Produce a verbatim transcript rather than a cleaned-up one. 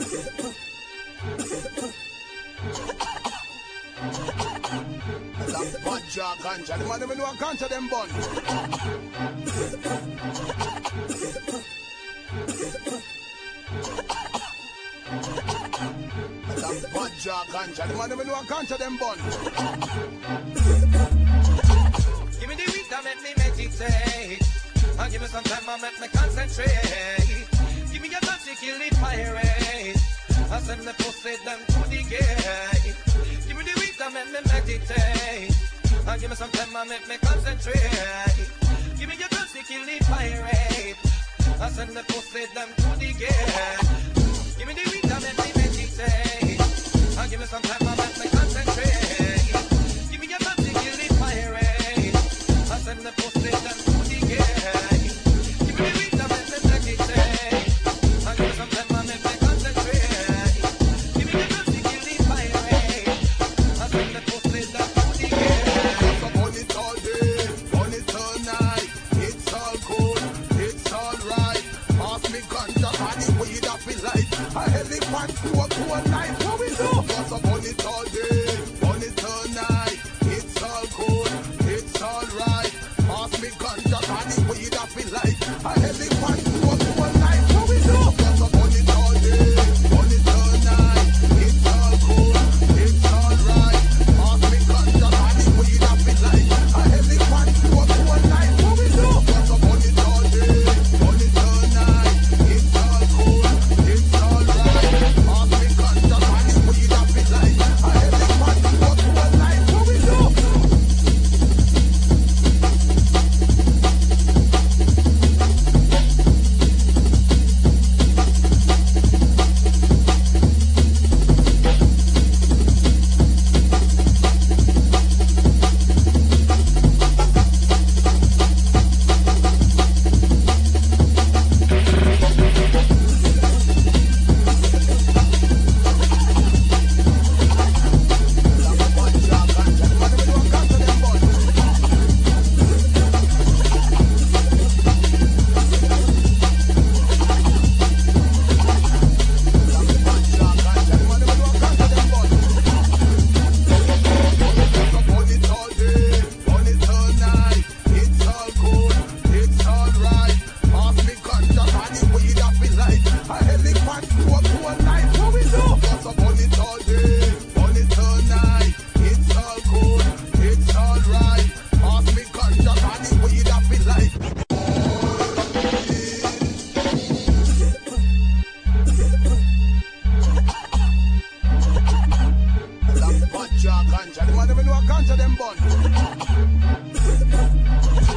Ganja, ganja, the man them know a ganja them bun. Ganja, ganja, the man them know a ganja them bun. Give me the weed that make me meditate, and give me some time and make me concentrate. Give me your touch to kill the pirate, and send the pussy them to the gate. Give me the weed that make me meditate, and give me some time and make me concentrate. Give me your touch to kill the pirate, and send the pussy them to the gate. Give me the weed that make me meditate, and give me some time and make me concentrate. Give me your touch to kill the pirate, and send the pussy them to the gate. Give me the weed that make me meditate, and give me some time and make me concentrate. Give me your touch to kill the pirate, and send the pussy them to the gate. On it all day, on it all night. It's all good, it's all right. Pass me ganja, honey, weed up in life. A elephant to a cool night. What we do? Cause I'm on it all day, on it all night. It's all good, it's all right. Pass me ganja, honey, weed up in life. A elephant to a cool night. What we do? Cause I'm on it all day, on it all night. It's all good, it's all right. Pass me ganja, honey, weed up in life. A elephant to a cool night. What we do? Cause I'm on it all day, on it all night. It's all good, it's all right. Pass me ganja, honey, weed up in life. A elephant to a cool night. What we do? Ganja, the man them know a ganja them bun.